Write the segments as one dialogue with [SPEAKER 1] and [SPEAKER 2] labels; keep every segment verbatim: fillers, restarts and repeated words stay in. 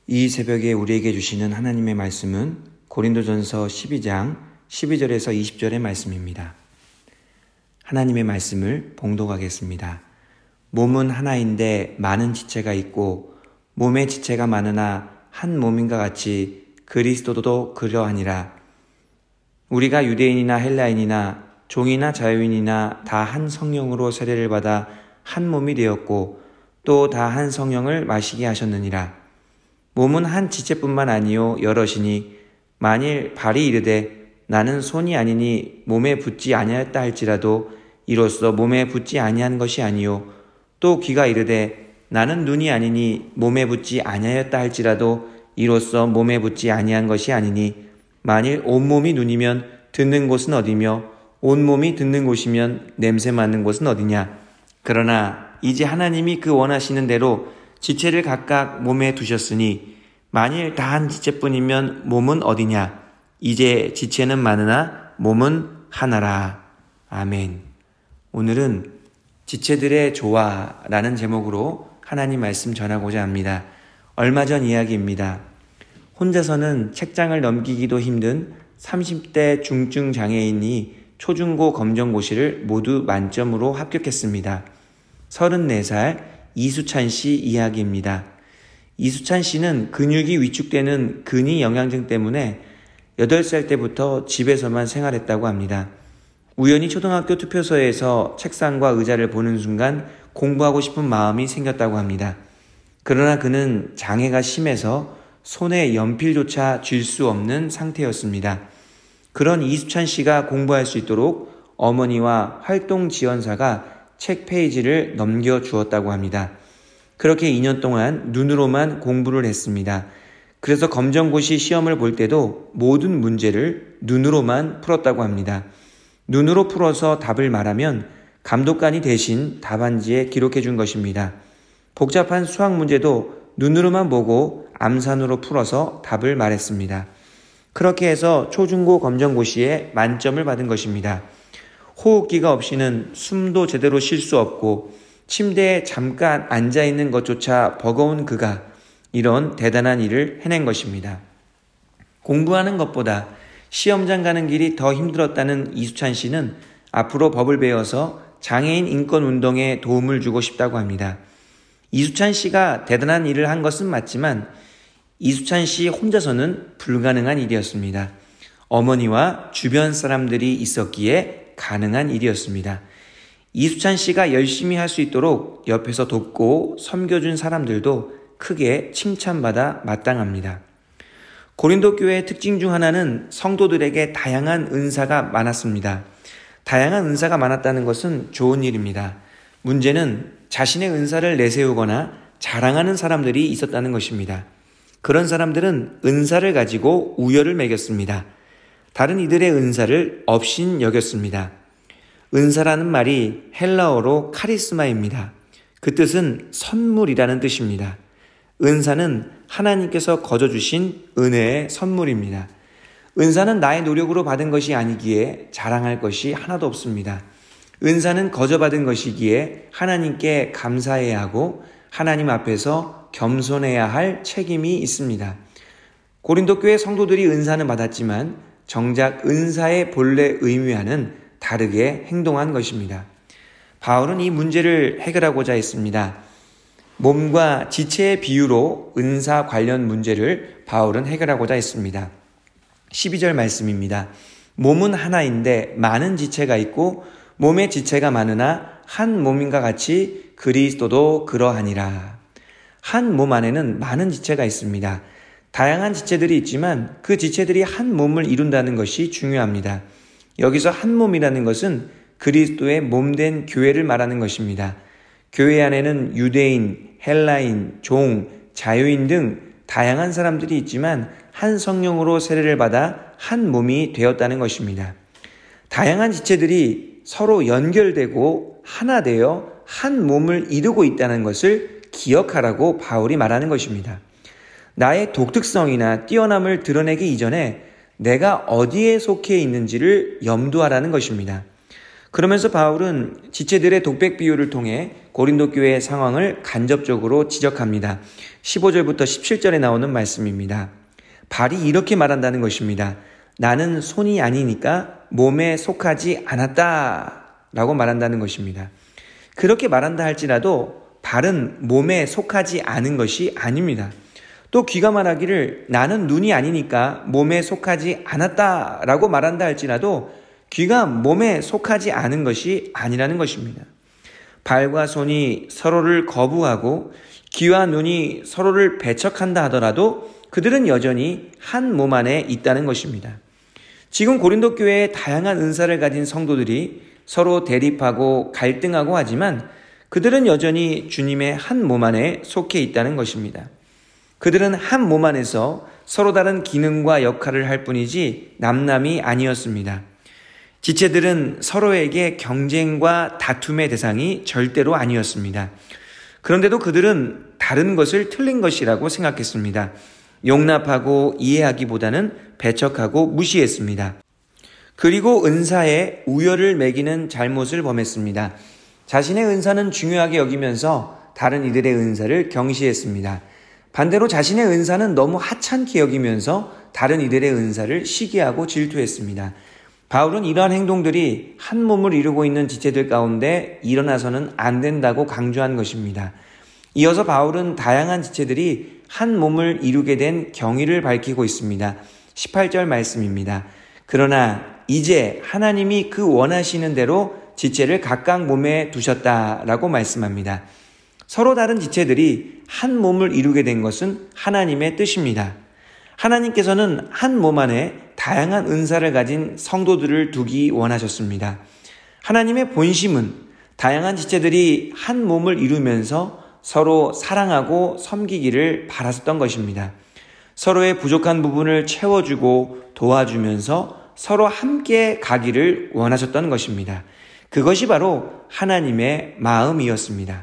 [SPEAKER 1] 이 새벽에 우리에게 주시는 하나님의 말씀은 고린도전서 십이 장 십이 절에서 이십 절의 말씀입니다. 하나님의 말씀을 봉독하겠습니다. 몸은 하나인데 많은 지체가 있고 몸의 지체가 많으나 한 몸인가 같이 그리스도도 그러하니라. 우리가 유대인이나 헬라인이나 종이나 자유인이나 다 한 성령으로 세례를 받아 한 몸이 되었고 또 다 한 성령을 마시게 하셨느니라. 몸은 한 지체뿐만 아니요 여럿이니 만일 발이 이르되 나는 손이 아니니 몸에 붙지 아니하였다 할지라도 이로써 몸에 붙지 아니한 것이 아니요 또 귀가 이르되 나는 눈이 아니니 몸에 붙지 아니하였다 할지라도 이로써 몸에 붙지 아니한 것이 아니니 만일 온몸이 눈이면 듣는 곳은 어디며 온몸이 듣는 곳이면 냄새 맡는 곳은 어디냐. 그러나 이제 하나님이 그 원하시는 대로 지체를 각각 몸에 두셨으니 만일 다 한 지체뿐이면 몸은 어디냐. 이제 지체는 많으나 몸은 하나라. 아멘. 오늘은 지체들의 조화라는 제목으로 하나님 말씀 전하고자 합니다. 얼마 전 이야기입니다. 혼자서는 책장을 넘기기도 힘든 삼십 대 중증 장애인이 초중고 검정고시를 모두 만점으로 합격했습니다. 서른네 살 이수찬 씨 이야기입니다. 이수찬 씨는 근육이 위축되는 근위 영양증 때문에 여덟 살 때부터 집에서만 생활했다고 합니다. 우연히 초등학교 투표소에서 책상과 의자를 보는 순간 공부하고 싶은 마음이 생겼다고 합니다. 그러나 그는 장애가 심해서 손에 연필조차 쥘 수 없는 상태였습니다. 그런 이수찬 씨가 공부할 수 있도록 어머니와 활동지원사가 책 페이지를 넘겨주었다고 합니다. 그렇게 이 년 동안 눈으로만 공부를 했습니다. 그래서 검정고시 시험을 볼 때도 모든 문제를 눈으로만 풀었다고 합니다. 눈으로 풀어서 답을 말하면 감독관이 대신 답안지에 기록해 준 것입니다. 복잡한 수학 문제도 눈으로만 보고 암산으로 풀어서 답을 말했습니다. 그렇게 해서 초중고 검정고시에 만점을 받은 것입니다. 호흡기가 없이는 숨도 제대로 쉴 수 없고 침대에 잠깐 앉아있는 것조차 버거운 그가 이런 대단한 일을 해낸 것입니다. 공부하는 것보다 시험장 가는 길이 더 힘들었다는 이수찬 씨는 앞으로 법을 배워서 장애인 인권 운동에 도움을 주고 싶다고 합니다. 이수찬 씨가 대단한 일을 한 것은 맞지만 이수찬 씨 혼자서는 불가능한 일이었습니다. 어머니와 주변 사람들이 있었기에 가능한 일이었습니다. 이수찬 씨가 열심히 할 수 있도록 옆에서 돕고 섬겨준 사람들도 크게 칭찬받아 마땅합니다. 고린도 교회의 특징 중 하나는 성도들에게 다양한 은사가 많았습니다. 다양한 은사가 많았다는 것은 좋은 일입니다. 문제는 자신의 은사를 내세우거나 자랑하는 사람들이 있었다는 것입니다. 그런 사람들은 은사를 가지고 우열을 매겼습니다. 다른 이들의 은사를 업신 여겼습니다. 은사라는 말이 헬라어로 카리스마입니다. 그 뜻은 선물이라는 뜻입니다. 은사는 하나님께서 거저주신 은혜의 선물입니다. 은사는 나의 노력으로 받은 것이 아니기에 자랑할 것이 하나도 없습니다. 은사는 거저받은 것이기에 하나님께 감사해야 하고 하나님 앞에서 겸손해야 할 책임이 있습니다. 고린도 교회 성도들이 은사는 받았지만 정작 은사의 본래 의미와는 다르게 행동한 것입니다. 바울은 이 문제를 해결하고자 했습니다. 몸과 지체의 비유로 은사 관련 문제를 바울은 해결하고자 했습니다. 십이 절 말씀입니다. 몸은 하나인데 많은 지체가 있고 몸의 지체가 많으나 한 몸인가 같이 그리스도도 그러하니라. 한 몸 안에는 많은 지체가 있습니다. 다양한 지체들이 있지만 그 지체들이 한 몸을 이룬다는 것이 중요합니다. 여기서 한 몸이라는 것은 그리스도의 몸된 교회를 말하는 것입니다. 교회 안에는 유대인, 헬라인, 종, 자유인 등 다양한 사람들이 있지만 한 성령으로 세례를 받아 한 몸이 되었다는 것입니다. 다양한 지체들이 서로 연결되고 하나 되어 한 몸을 이루고 있다는 것을 기억하라고 바울이 말하는 것입니다. 나의 독특성이나 뛰어남을 드러내기 이전에 내가 어디에 속해 있는지를 염두하라는 것입니다. 그러면서 바울은 지체들의 독백 비유를 통해 고린도 교회의 상황을 간접적으로 지적합니다. 십오 절부터 십칠 절에 나오는 말씀입니다. 발이 이렇게 말한다는 것입니다. 나는 손이 아니니까 몸에 속하지 않았다 라고 말한다는 것입니다. 그렇게 말한다 할지라도 발은 몸에 속하지 않은 것이 아닙니다. 또 귀가 말하기를 나는 눈이 아니니까 몸에 속하지 않았다 라고 말한다 할지라도 귀가 몸에 속하지 않은 것이 아니라는 것입니다. 발과 손이 서로를 거부하고 귀와 눈이 서로를 배척한다 하더라도 그들은 여전히 한 몸 안에 있다는 것입니다. 지금 고린도 교회에 다양한 은사를 가진 성도들이 서로 대립하고 갈등하고 하지만 그들은 여전히 주님의 한 몸 안에 속해 있다는 것입니다. 그들은 한 몸 안에서 서로 다른 기능과 역할을 할 뿐이지 남남이 아니었습니다. 지체들은 서로에게 경쟁과 다툼의 대상이 절대로 아니었습니다. 그런데도 그들은 다른 것을 틀린 것이라고 생각했습니다. 용납하고 이해하기보다는 배척하고 무시했습니다. 그리고 은사에 우열을 매기는 잘못을 범했습니다. 자신의 은사는 중요하게 여기면서 다른 이들의 은사를 경시했습니다. 반대로 자신의 은사는 너무 하찮게 여기면서 다른 이들의 은사를 시기하고 질투했습니다. 바울은 이러한 행동들이 한 몸을 이루고 있는 지체들 가운데 일어나서는 안 된다고 강조한 것입니다. 이어서 바울은 다양한 지체들이 한 몸을 이루게 된 경위를 밝히고 있습니다. 십팔 절 말씀입니다. 그러나 이제 하나님이 그 원하시는 대로 지체를 각각 몸에 두셨다라고 말씀합니다. 서로 다른 지체들이 한 몸을 이루게 된 것은 하나님의 뜻입니다. 하나님께서는 한 몸 안에 다양한 은사를 가진 성도들을 두기 원하셨습니다. 하나님의 본심은 다양한 지체들이 한 몸을 이루면서 서로 사랑하고 섬기기를 바랐던 것입니다. 서로의 부족한 부분을 채워주고 도와주면서 서로 함께 가기를 원하셨던 것입니다. 그것이 바로 하나님의 마음이었습니다.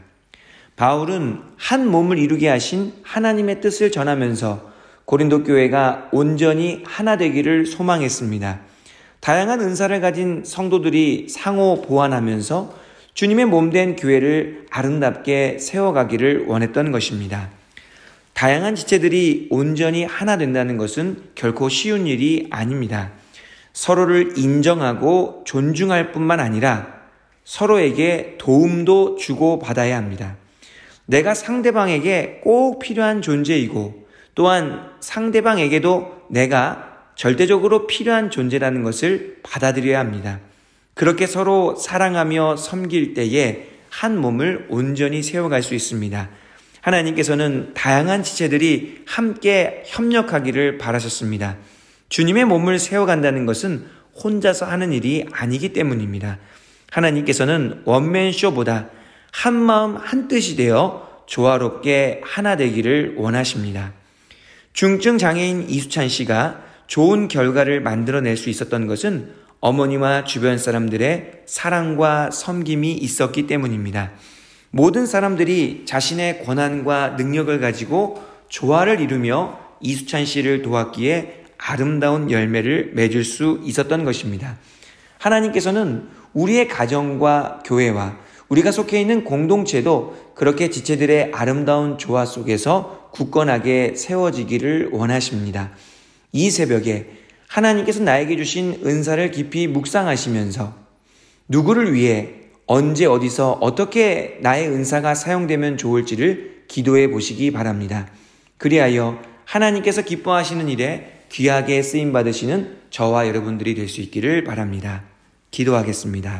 [SPEAKER 1] 바울은 한 몸을 이루게 하신 하나님의 뜻을 전하면서 고린도 교회가 온전히 하나 되기를 소망했습니다. 다양한 은사를 가진 성도들이 상호 보완하면서 주님의 몸된 교회를 아름답게 세워가기를 원했던 것입니다. 다양한 지체들이 온전히 하나 된다는 것은 결코 쉬운 일이 아닙니다. 서로를 인정하고 존중할 뿐만 아니라 서로에게 도움도 주고받아야 합니다. 내가 상대방에게 꼭 필요한 존재이고 또한 상대방에게도 내가 절대적으로 필요한 존재라는 것을 받아들여야 합니다. 그렇게 서로 사랑하며 섬길 때에 한 몸을 온전히 세워갈 수 있습니다. 하나님께서는 다양한 지체들이 함께 협력하기를 바라셨습니다. 주님의 몸을 세워간다는 것은 혼자서 하는 일이 아니기 때문입니다. 하나님께서는 원맨쇼보다 한 마음 한 뜻이 되어 조화롭게 하나 되기를 원하십니다. 중증 장애인 이수찬 씨가 좋은 결과를 만들어낼 수 있었던 것은 어머니와 주변 사람들의 사랑과 섬김이 있었기 때문입니다. 모든 사람들이 자신의 권한과 능력을 가지고 조화를 이루며 이수찬 씨를 도왔기에 아름다운 열매를 맺을 수 있었던 것입니다. 하나님께서는 우리의 가정과 교회와 우리가 속해 있는 공동체도 그렇게 지체들의 아름다운 조화 속에서 굳건하게 세워지기를 원하십니다. 이 새벽에 하나님께서 나에게 주신 은사를 깊이 묵상하시면서 누구를 위해 언제 어디서 어떻게 나의 은사가 사용되면 좋을지를 기도해 보시기 바랍니다. 그리하여 하나님께서 기뻐하시는 일에 귀하게 쓰임받으시는 저와 여러분들이 될 수 있기를 바랍니다. 기도하겠습니다.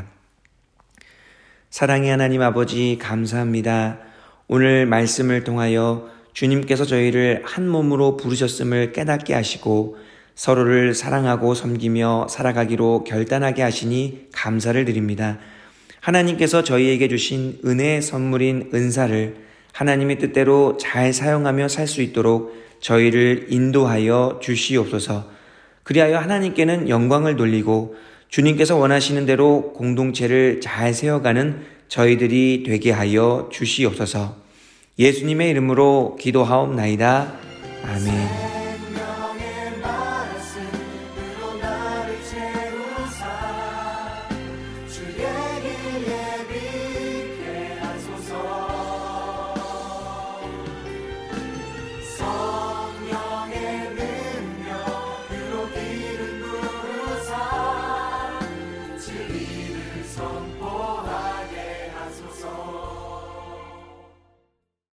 [SPEAKER 1] 사랑의 하나님 아버지 감사합니다. 오늘 말씀을 통하여 주님께서 저희를 한 몸으로 부르셨음을 깨닫게 하시고 서로를 사랑하고 섬기며 살아가기로 결단하게 하시니 감사를 드립니다. 하나님께서 저희에게 주신 은혜의 선물인 은사를 하나님의 뜻대로 잘 사용하며 살 수 있도록 저희를 인도하여 주시옵소서. 그리하여 하나님께는 영광을 돌리고 주님께서 원하시는 대로 공동체를 잘 세워가는 저희들이 되게 하여 주시옵소서. 예수님의 이름으로 기도하옵나이다. 아멘.
[SPEAKER 2] 주의
[SPEAKER 1] 예, 예.